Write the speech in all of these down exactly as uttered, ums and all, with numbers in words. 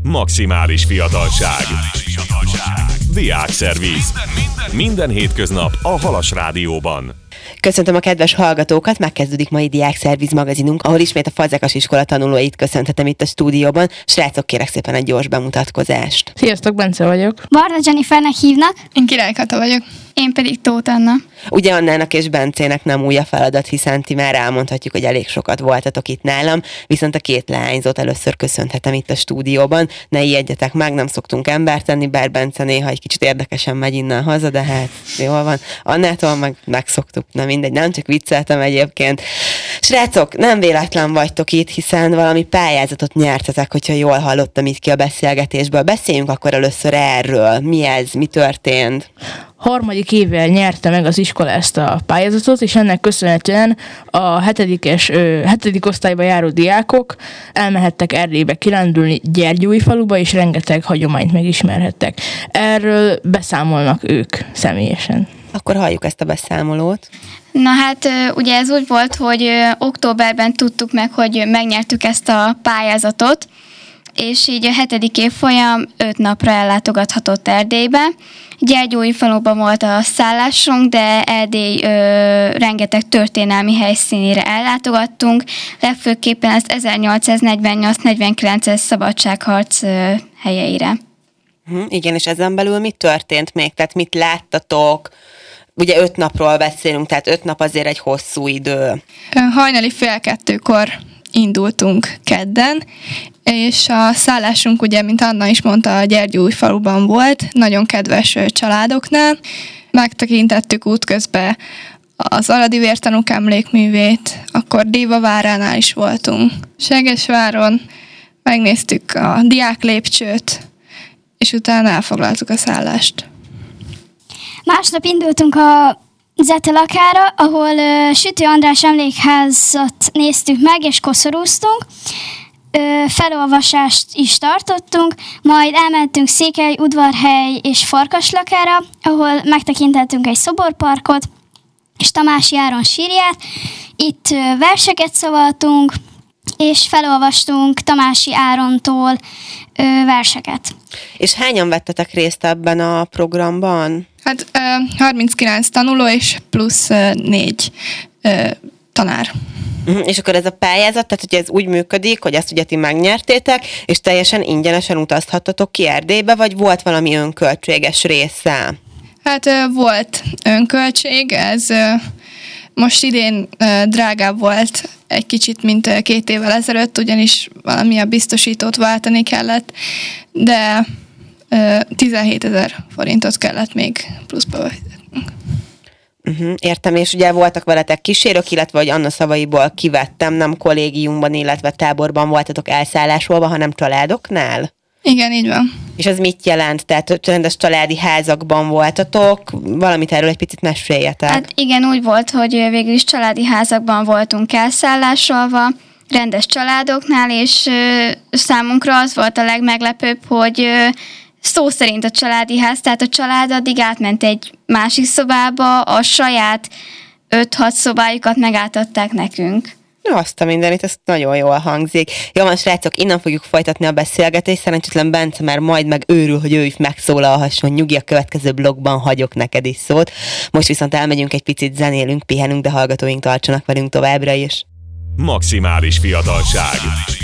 Maximális fiatalság. Diákszerviz. Minden hétköznap a Halas Rádióban. Köszöntöm a kedves hallgatókat, megkezdődik mai Diákszerviz magazinunk, ahol ismét a Fazekas iskola tanulóit köszönhetem itt a stúdióban. Srácok, kérek szépen egy gyors bemutatkozást. Sziasztok, Bence vagyok. Barna Jennifernek hívnak. Én Király Kata vagyok. Én pedig Tóth Anna. Ugye Annának és Bencének nem új a feladat, hiszen ti már elmondhatjuk, hogy elég sokat voltatok itt nálam, viszont a két leányzót először köszönhetem itt a stúdióban. Ne ijedjetek meg, nem szoktunk embert tenni, bár Bence néha egy kicsit érdekesen megy innen haza, de hát jól van. Annától meg megszoktuk, na mindegy, nem csak vicceltem egyébként. Srácok, nem véletlen vagytok itt, hiszen valami pályázatot nyertetek, hogyha jól hallottam itt ki a beszélgetésből. Beszéljünk akkor először erről. Mi ez? Mi történt? Harmadik éve nyerte meg az iskola ezt a pályázatot, és ennek köszönhetően a hetedikes, ö, hetedik osztályba járó diákok elmehettek Erdélybe kirándulni Gyergyóifaluba, és rengeteg hagyományt megismerhettek. Erről beszámolnak ők személyesen. Akkor halljuk ezt a beszámolót. Na hát ugye ez úgy volt, hogy októberben tudtuk meg, hogy megnyertük ezt a pályázatot, és így a hetedik évfolyam öt napra ellátogathatott Erdélybe. Gyergyóifaluban volt a szállásunk, de Erdély ö, rengeteg történelmi helyszínére ellátogattunk, legfőképpen az ezernyolcszáznegyvennyolc negyvenkilences szabadságharc ö, helyeire. Hm, igen, és ezen belül mi történt még? Tehát mit láttatok? Ugye öt napról beszélünk, tehát öt nap azért egy hosszú idő. Hajnali fél kettőkor indultunk kedden, és a szállásunk ugye, mint Anna is mondta, a Gyergyóifaluban volt, nagyon kedves családoknál. Megtekintettük útközben az Aradi Vértanúk emlékművét, akkor Déva váránál is voltunk. Segesváron megnéztük a diák lépcsőt, és utána elfoglaltuk a szállást. Másnap indultunk a Zetelakára, ahol uh, Sütő András emlékházat néztük meg, és koszorúztunk. Uh, felolvasást is tartottunk, majd elmentünk Székely, Udvarhely és Farkaslakára, ahol megtekintettünk egy szoborparkot, és Tamási Áron sírját. Itt uh, verseket szavaltunk, és felolvastunk Tamási Árontól uh, verseket. És hányan vettetek részt ebben a programban? Hát harminckilenc tanuló és plusz négy tanár. Uh-huh. És akkor ez a pályázat, tehát hogy ez úgy működik, hogy ezt ugye ti megnyertétek, és teljesen ingyenesen utazhattatok ki Erdélybe, vagy volt valami önköltséges része? Hát volt önköltség, ez most idén drágább volt egy kicsit, mint két évvel ezelőtt, ugyanis valami a biztosítót váltani kellett, de tizenhétezer forintot kellett még pluszba fizetnünk. Uh-huh, értem, és ugye voltak veletek kísérők, illetve, hogy Anna szavaiból kivettem, nem kollégiumban, illetve táborban voltatok elszállásolva, hanem családoknál? Igen, így van. És ez mit jelent? Tehát rendes családi házakban voltatok? Valamit erről egy picit meséljetek. Hát igen, úgy volt, hogy végül is családi házakban voltunk elszállásolva, rendes családoknál, és ö, számunkra az volt a legmeglepőbb, hogy ö, szó szerint a családi ház, tehát a család addig átment egy másik szobába, a saját öt-hat szobájukat megátadták nekünk. No, azt a mindenit, ez nagyon jól hangzik. Jó van, srácok, innen fogjuk folytatni a beszélgetést. Szerencsétlen Bence már majd meg őrül, hogy ő is megszólalhasson. Nyugi, a következő blogban hagyok neked is szót. Most viszont elmegyünk egy picit, zenélünk, pihenünk, de hallgatóink tartsanak velünk továbbra is. Maximális fiatalság.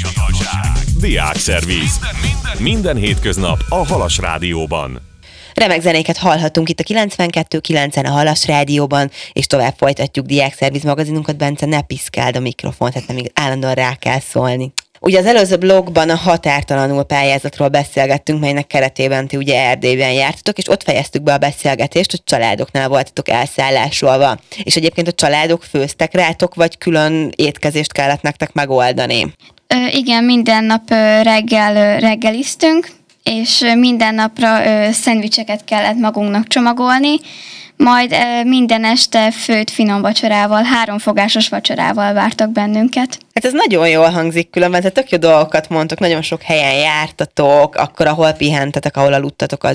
Diákszerviz. Minden hétköznap a Halas Rádióban. Remek zenéket hallhatunk itt a kilencvenkettő kilencen a Halas Rádióban, és tovább folytatjuk Diákszerviz magazinunkat. Bence, ne piszkáld a mikrofont, hát nem állandóan rá kell szólni. Ugye az előző blogban a határtalanul pályázatról beszélgettünk, melynek keretében ti ugye Erdélyben jártatok, és ott fejeztük be a beszélgetést, hogy családoknál voltatok elszállásolva. És egyébként a családok főztek rátok, vagy külön étkezést kellett nektek megoldani? Ö, igen, minden nap ö, reggel ö, reggeliztünk, és ö, minden napra ö, szendvicseket kellett magunknak csomagolni, majd ö, minden este főtt finom vacsorával, háromfogásos vacsorával vártak bennünket. Hát ez nagyon jól hangzik különben, tehát tök jó dolgokat mondtok, nagyon sok helyen jártatok, akkor ahol pihentetek, ahol aludtatok, az is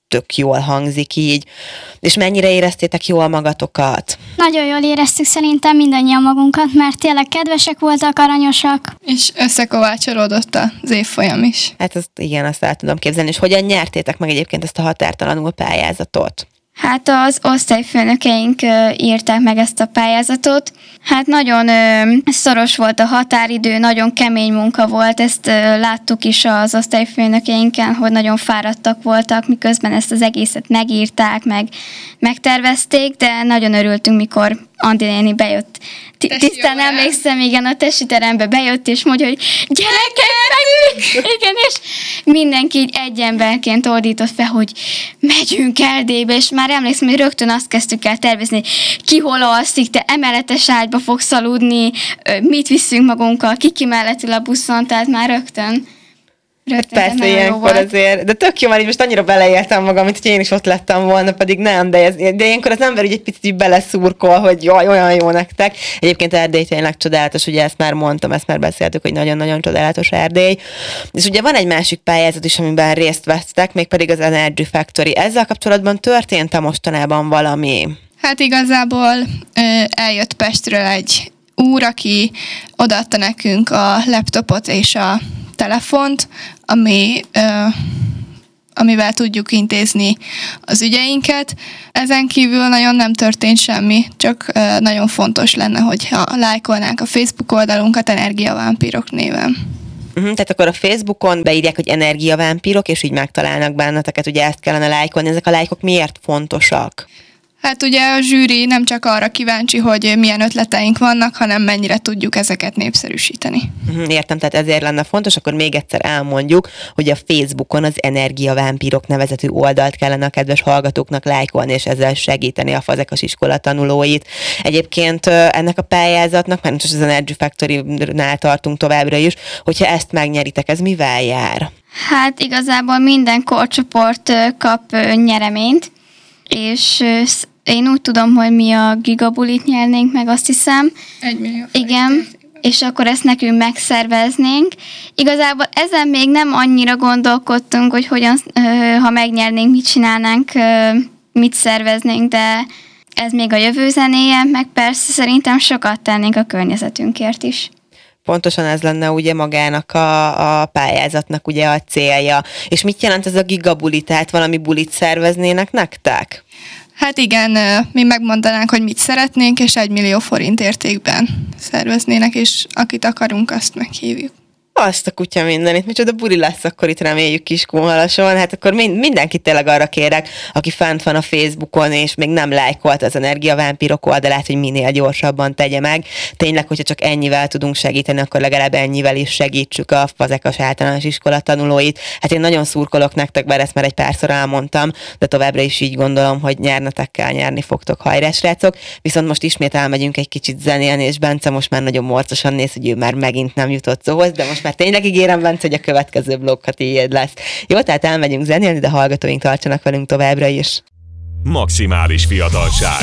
tök jól hangzik így. És mennyire éreztétek jól magatokat? Nagyon jól éreztük szerintem mindannyian magunkat, mert tényleg kedvesek voltak, aranyosak. És összekovácsolódott az évfolyam is. Hát azt, igen, azt el tudom képzelni. És hogyan nyertétek meg egyébként ezt a határtalanul pályázatot? Hát az osztályfőnökeink ö, írták meg ezt a pályázatot. Hát nagyon ö, szoros volt a határidő, nagyon kemény munka volt, ezt ö, láttuk is az osztályfőnökeinken, hogy nagyon fáradtak voltak, miközben ezt az egészet megírták, meg megtervezték, de nagyon örültünk, mikor Andi néni bejött. Tisztán emlékszem, igen, a testvérembe bejött, és mondja, hogy gyerekek, meg, igen, és mindenki így egy emberként ordított fel, hogy megyünk Erdélybe, és már emlékszem, hogy rögtön azt kezdtük el tervezni, ki hol alszik, te emeletes ágyba fogsz aludni, mit viszünk magunkkal, ki ki mellett ül a buszon, tehát már rögtön. Rögtön, persze, ilyenkor azért, de tök jó, már így most annyira beleéltem magam, mint hogy én is ott lettem volna, pedig nem, de, ez, de ilyenkor az ember így egy picit így beleszurkol, hogy jaj, olyan jó nektek. Egyébként Erdély tényleg csodálatos, ugye ezt már mondtam, ezt már beszéltük, hogy nagyon-nagyon csodálatos Erdély. És ugye van egy másik pályázat is, amiben részt vettek, mégpedig az Energy Factory. Ezzel kapcsolatban történt-e mostanában valami? Hát igazából ö, eljött Pestről egy úr, aki odaadta nekünk a laptopot és a telefont, ami, ö, amivel tudjuk intézni az ügyeinket. Ezen kívül nagyon nem történt semmi, csak ö, nagyon fontos lenne, hogyha lájkolnánk a Facebook oldalunkat Energiavámpírok néven. Uh-huh, tehát akkor a Facebookon beírják, hogy Energiavámpírok, és így megtalálnak benneteket, ugye ezt kellene lájkolni. Ezek a lájkok miért fontosak? Hát ugye a zsűri nem csak arra kíváncsi, hogy milyen ötleteink vannak, hanem mennyire tudjuk ezeket népszerűsíteni. Értem, tehát ezért lenne fontos, akkor még egyszer elmondjuk, hogy a Facebookon az Energiavámpírok nevezetű oldalt kellene a kedves hallgatóknak lájkolni, és ezzel segíteni a Fazekas iskola tanulóit. Egyébként ennek a pályázatnak, mert most az Energy Factory-nál tartunk továbbra is, hogyha ezt megnyeritek, ez mivel jár? Hát igazából minden korcsoport kap nyereményt, és én úgy tudom, hogy mi a gigabulit nyernénk meg, azt hiszem. Egy millió. Igen, és akkor ezt nekünk megszerveznénk. Igazából ezen még nem annyira gondolkodtunk, hogy hogyan, ha megnyernénk, mit csinálnánk, mit szerveznénk, de ez még a jövő zenéje, meg persze szerintem sokat tennénk a környezetünkért is. Pontosan ez lenne ugye magának a, a pályázatnak ugye a célja. És mit jelent ez a gigabuli? Tehát valami bulit szerveznének nektek? Hát igen, mi megmondanánk, hogy mit szeretnénk, és egy millió forint értékben szerveznének, és akit akarunk, azt meghívjuk. Azt a kutya mindenit, micsoda buli lesz akkor itt, reméljük Kiskunhalason. Hát akkor mind, mindenkit tényleg arra kérek, aki fent van a Facebookon, és még nem lájkolt az Energiavámpírok oldalát, hogy minél gyorsabban tegye meg. Tényleg, hogyha csak ennyivel tudunk segíteni, akkor legalább ennyivel is segítsük a Fazekas általános iskola tanulóit. Hát én nagyon szurkolok nektek, bár ezt már egy párszor elmondtam, de továbbra is így gondolom, hogy nyernetek kell, nyerni fogtok, hajrá srácok. Viszont most ismét elmegyünk egy kicsit zenélni, és Bence most már nagyon morcosan néz, hogy ő már megint nem jutott szóhoz, de most mert tényleg ígérem, Bence, hogy a következő blokkat tiéd lesz. Jó, tehát elmegyünk zenélni, de hallgatóink tartsanak velünk továbbra is. Maximális fiatalság.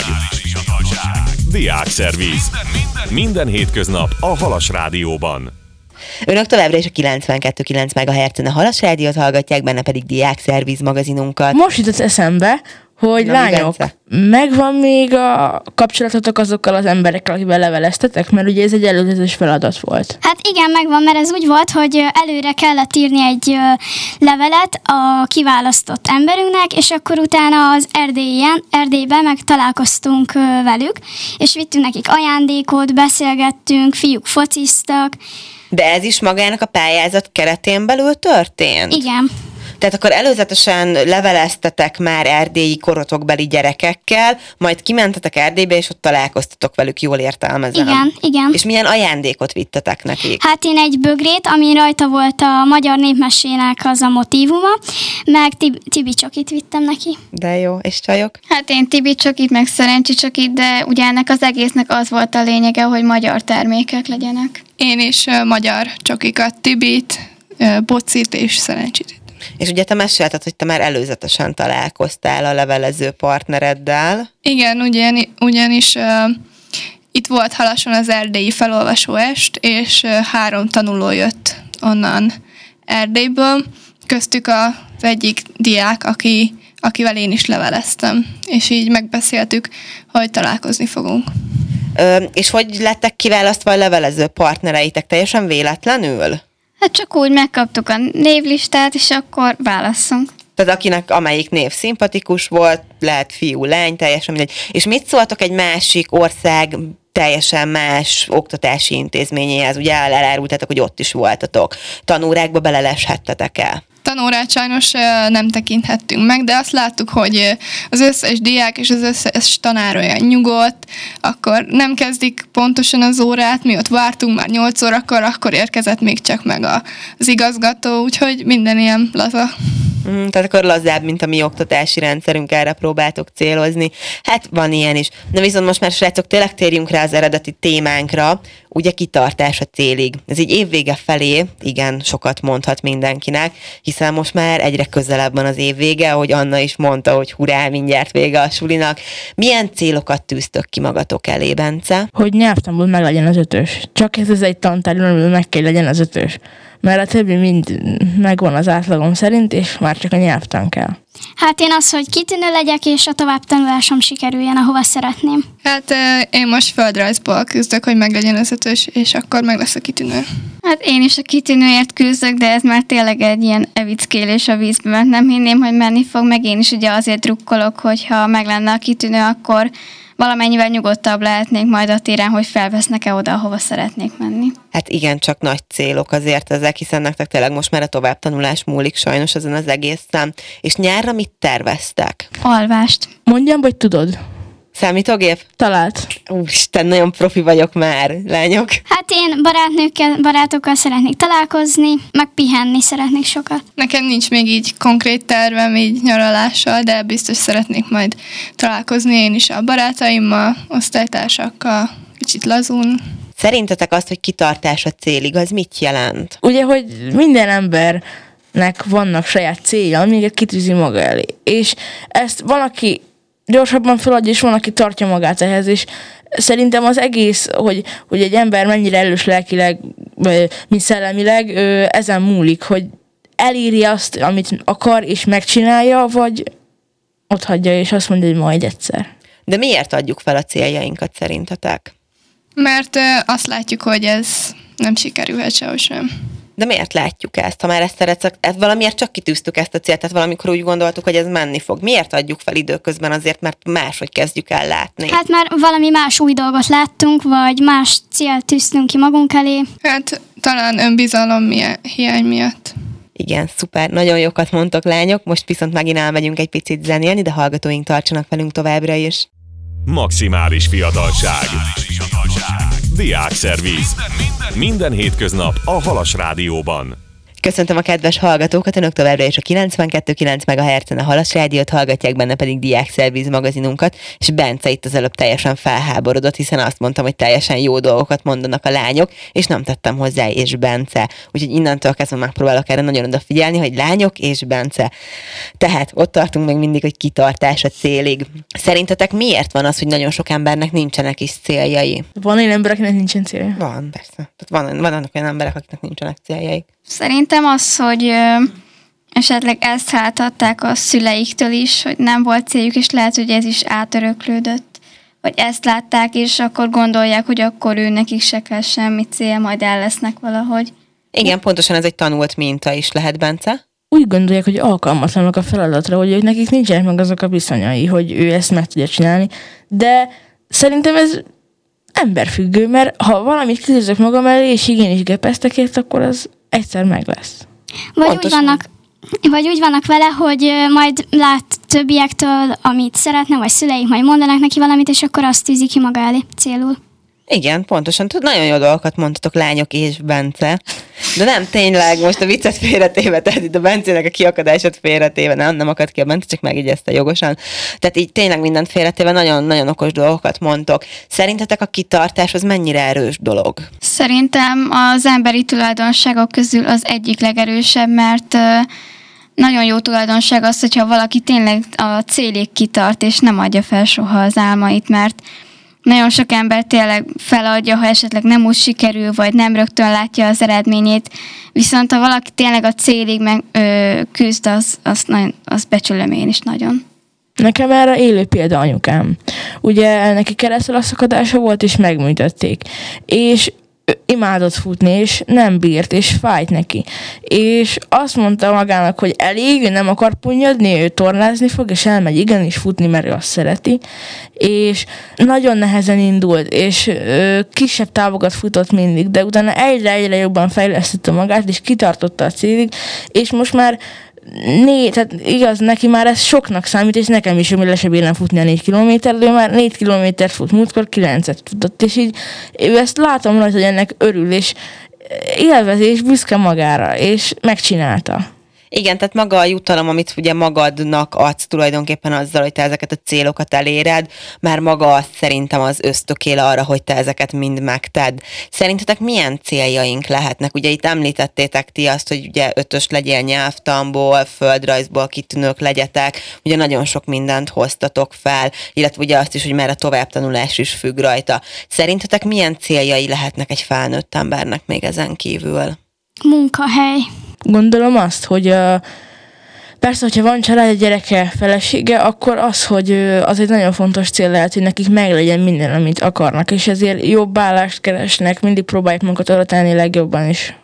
Diákszerviz. Minden hétköznap a Halas Rádióban. Önök továbbra is a kilencvenkettő egész kilenc megahertzen a Halas Rádiót hallgatják, benne pedig Diákszerviz magazinunkat. Most jutott eszembe, hogy Na, lányok, megvan még a kapcsolatotok azokkal az emberekkel, akivel leveleztetek? Mert ugye ez egy előzetes feladat volt. Hát igen, megvan, mert ez úgy volt, hogy előre kellett írni egy levelet a kiválasztott emberünknek, és akkor utána az Erdélyen, Erdélyben meg találkoztunk velük, és vittünk nekik ajándékot, beszélgettünk, fiúk fociztak. De ez is magának a pályázat keretén belül történt? Igen. Tehát akkor előzetesen leveleztetek már erdélyi korotokbeli gyerekekkel, majd kimentetek Erdélybe, és ott találkoztatok velük, jól értelmezem. Igen, igen. És milyen ajándékot vittetek nekik? Hát én egy bögrét, ami rajta volt a magyar népmesének az a motívuma, meg tib- Tibi csokit vittem neki. De jó, és csajok? Hát én Tibi csokit, meg Szerencsi csokit, de ugye ennek az egésznek az volt a lényege, hogy magyar termékek legyenek. Én is uh, magyar csokikat, Tibit, uh, Bocit és Szerencsit. És ugye te mesélted, hogy te már előzetesen találkoztál a levelező partnereddel. Igen, ugyan, ugyanis uh, itt volt Halason az erdélyi felolvasó est, és uh, három tanuló jött onnan Erdélyből. Köztük az egyik diák, aki akivel én is leveleztem, és így megbeszéltük, hogy találkozni fogunk. Ö, és hogy lettek kiválasztva a levelező partnereitek? Teljesen véletlenül? Hát csak úgy megkaptuk a névlistát, és akkor válasszunk. Tehát akinek amelyik név szimpatikus volt, lehet fiú, lány, teljesen mindegy. És mit szóltok egy másik ország teljesen más oktatási intézményéhez? Ugye elárultatok, hogy ott is voltatok. Tanórákba beleleshettetek el? Tanórát sajnos nem tekinthettünk meg, de azt láttuk, hogy az összes diák és az összes tanár olyan nyugodt, akkor nem kezdik pontosan az órát, mi ott vártunk már nyolc órakor, akkor érkezett még csak meg az igazgató, úgyhogy minden ilyen laza. Mm, tehát akkor lazább, mint a mi oktatási rendszerünk, erre próbáltok célozni. Hát van ilyen is. Na viszont most már, srácok, tényleg térjünk rá az eredeti témánkra, ugye kitartás a célig. Ez így évvége felé, igen, sokat mondhat mindenkinek, hiszen most már egyre közelebb van az évvége, ahogy Anna is mondta, hogy hurrá, mindjárt vége a sulinak. Milyen célokat tűztök ki magatok elé, Bence? Hogy nyelvtanból meg legyen az ötös. Csak ez, ez egy tantárgyban, amiben meg kell legyen az ötös. Mert a többi mind megvan az átlagom szerint, és már csak a nyelvtan kell. Hát én az, hogy kitűnő legyek, és a továbbtanulásom sikerüljen, ahova szeretném. Hát én most földrajzból küzdök, hogy meglegyen az ötös, és akkor meg lesz a kitűnő. Hát én is a kitűnőért küzdök, de ez már tényleg egy ilyen evickélés a vízbe, mert nem hinném, hogy menni fog, meg én is ugye azért drukkolok, hogyha meg lenne a kitűnő, akkor valamennyivel nyugodtabb lehetnék majd a téren, hogy felvesznek-e oda, ahova szeretnék menni. Hát igen, csak nagy célok azért ezek, hiszen nektek tényleg most már a továbbtanulás múlik sajnos ezen az egészen. És nyárra mit terveztek? Alvást. Mondjam, vagy tudod? Számítógép? Talált. Úristen, nagyon profi vagyok már, lányok. Hát én barátnőkkel, barátokkal szeretnék találkozni, meg pihenni szeretnék sokat. Nekem nincs még így konkrét tervem, így nyaralással, de biztos szeretnék majd találkozni én is a barátaimmal, osztálytársakkal, kicsit lazul. Szerintetek azt, hogy kitartás a célig, az mit jelent? Ugye, hogy minden embernek vannak saját célja, amiket kitűzi maga elé. És ezt van, aki gyorsabban feladja, és van, aki tartja magát ehhez, és szerintem az egész, hogy, hogy egy ember mennyire erős lelkileg, mint szellemileg, ezen múlik, hogy eléri azt, amit akar, és megcsinálja, vagy ott hagyja, és azt mondja, hogy majd egyszer. De miért adjuk fel a céljainkat szerintetek? Mert azt látjuk, hogy ez nem sikerülhet sehogy sem. De miért látjuk ezt? Ha már ezt szeretsz, ezt valamiért csak kitűztük ezt a célt, tehát valamikor úgy gondoltuk, hogy ez menni fog. Miért adjuk fel időközben? Azért, mert máshogy kezdjük el látni. Hát már valami más új dolgot láttunk, vagy más célt tűztünk ki magunk elé. Hát talán önbizalom hiány miatt. Igen, szuper. Nagyon jókat mondtok, lányok. Most viszont megint elmegyünk egy picit zenélni, de hallgatóink tartsanak velünk továbbra is. Maximális fiatalság. Diákszerviz. Minden hétköznap a Halas Rádióban. Köszöntöm a kedves hallgatókat, önök továbbra is a kilencvenkettő kilenc megahertzen a Halas Rádiót hallgatják, benne pedig Diákszerviz magazinunkat, és Bence itt az előbb teljesen felháborodott, hiszen azt mondtam, hogy teljesen jó dolgokat mondanak a lányok, és nem tettem hozzá, és Bence. Úgyhogy innentől kezdve megpróbálok erre nagyon odafigyelni, hogy lányok és Bence. Tehát ott tartunk még mindig, hogy kitartás a célig. Szerintetek miért van az, hogy nagyon sok embernek nincsenek is céljai? Van olyan ember, akinek nincsen célja? Van, persze. Tehát van, vannak olyan emberek, akiknek nincsenek céljaik. Szerintem az, hogy ö, esetleg ezt láthatták a szüleiktől is, hogy nem volt céljuk, és lehet, hogy ez is átöröklődött. Vagy ezt látták, és akkor gondolják, hogy akkor ő nekik se kell semmi cél, majd el lesznek valahogy. Igen, pontosan ez egy tanult minta is lehet, Bence. Úgy gondolják, hogy alkalmatlanok a feladatra, hogy nekik nincsenek meg azok a viszonyai, hogy ő ezt meg tudja csinálni. De szerintem ez emberfüggő, mert ha valamit kitűzök magam elé, és igenis gepeztek ért, akkor az egyszer meg lesz. Vagy úgy, vannak, vagy úgy vannak vele, hogy majd lát többiektől, amit szeretne, vagy szüleik majd mondanak neki valamit, és akkor azt tűzi ki maga elé célul. Igen, pontosan. Tud, nagyon jó dolgokat mondtatok, lányok és Bence. De nem, tényleg, most a viccet félretéve, tehát itt a Bencének a kiakadását félretéve, nem, nem akad ki a Bence, csak megigyezte jogosan. Tehát így tényleg mindent félretéve, nagyon-nagyon okos dolgokat mondtok. Szerintetek a kitartás az mennyire erős dolog? Szerintem az emberi tulajdonságok közül az egyik legerősebb, mert nagyon jó tulajdonság az, hogyha valaki tényleg a célig kitart, és nem adja fel soha az álmait, mert Nagyon sok ember tényleg feladja, ha esetleg nem úgy sikerül, vagy nem rögtön látja az eredményét. Viszont ha valaki tényleg a célig meg ö, küzd, az, az, nagyon, az becsülöm én is nagyon. Nekem erre élő példa anyukám. Ugye neki keresztülszakadása volt, és megműtötték. És imádott futni, és nem bírt, és fájt neki. És azt mondta magának, hogy elég, ő nem akar punyadni, ő tornázni fog, és elmegy igenis futni, mert ő azt szereti. És nagyon nehezen indult, és ö, kisebb távokat futott mindig, de utána egyre-egyre jobban fejlesztette magát, és kitartotta a célig, és most már Négy, tehát igaz, neki már ez soknak számít, és nekem is, hogy le se bírnám futni a négy kilométer, de ő már négy kilométert fut, múltkor kilencet futott, és így ő ezt látom rajta, hogy ennek örül, és élvezi, és büszke magára, és megcsinálta. Igen, tehát maga a jutalom, amit ugye magadnak adsz tulajdonképpen azzal, hogy te ezeket a célokat eléred, már maga az szerintem az ösztökél arra, hogy te ezeket mind megtedd. Szerintetek milyen céljaink lehetnek? Ugye itt említettétek ti azt, hogy ugye ötös legyél nyelvtanból, földrajzból kitűnők legyetek, ugye nagyon sok mindent hoztatok fel, illetve ugye azt is, hogy már a továbbtanulás is függ rajta. Szerintetek milyen céljai lehetnek egy felnőtt embernek még ezen kívül? Munkahely. Gondolom azt, hogy uh, persze, hogyha van család, egy gyereke, felesége, akkor az, hogy uh, az egy nagyon fontos cél lehet, hogy nekik meglegyen minden, amit akarnak, és ezért jobb állást keresnek, mindig próbálják magukat arra tenni legjobban is.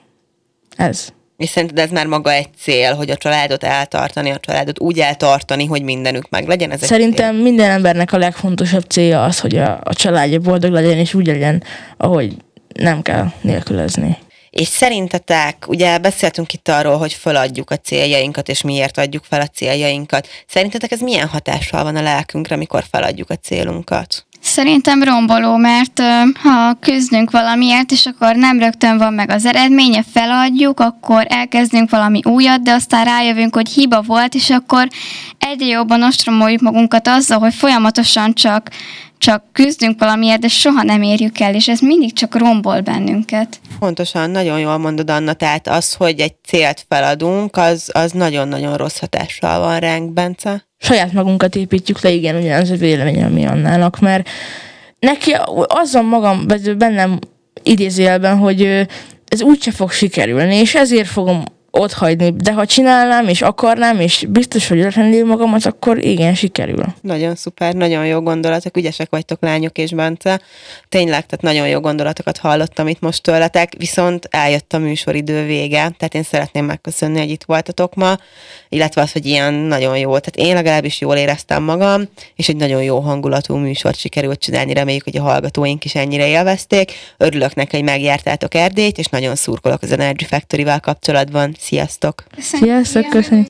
Ez. És szerinted ez már maga egy cél, hogy a családot eltartani, a családot úgy eltartani, hogy mindenük meglegyen? Ez Szerintem minden embernek a legfontosabb célja az, hogy a, a családja boldog legyen, és úgy legyen, ahogy nem kell nélkülözni. És szerintetek, ugye beszéltünk itt arról, hogy feladjuk a céljainkat, és miért adjuk fel a céljainkat. Szerintetek ez milyen hatással van a lelkünkre, amikor feladjuk a célunkat? Szerintem romboló, mert ha küzdünk valamiért, és akkor nem rögtön van meg az eredménye, feladjuk, akkor elkezdünk valami újat, de aztán rájövünk, hogy hiba volt, és akkor egyre jobban ostromoljuk magunkat azzal, hogy folyamatosan csak, csak küzdünk valamiért, de soha nem érjük el, és ez mindig csak rombol bennünket. Pontosan, nagyon jól mondod, Anna, tehát az, hogy egy célt feladunk, az, az nagyon-nagyon rossz hatással van ránk, Bence. Saját magunkat építjük le, igen, ugyanaz a véleményem, mi Annának, mert neki azzal magam bennem idézőjelben, hogy ez úgyse fog sikerülni, és ezért fogom otthagyni, de ha csinálnám, és akarnám, és biztos, hogy ötlenül magamat, akkor igen, sikerül. Nagyon szuper, nagyon jó gondolatok, ügyesek vagytok lányok és Bence. Tényleg, tehát nagyon jó gondolatokat hallottam itt most tőletek, viszont eljött a műsoridő vége, tehát én szeretném megköszönni, hogy itt voltatok ma, illetve az, hogy ilyen nagyon jó, tehát én legalábbis jól éreztem magam, és egy nagyon jó hangulatú műsort sikerült csinálni, reméljük, hogy a hallgatóink is ennyire élvezték. Örülök neki, hogy megjártátok Erdélyt, és nagyon szurkolok az Energy Factory-val kapcsolatban. Sziasztok! Sziasztok, köszönjük!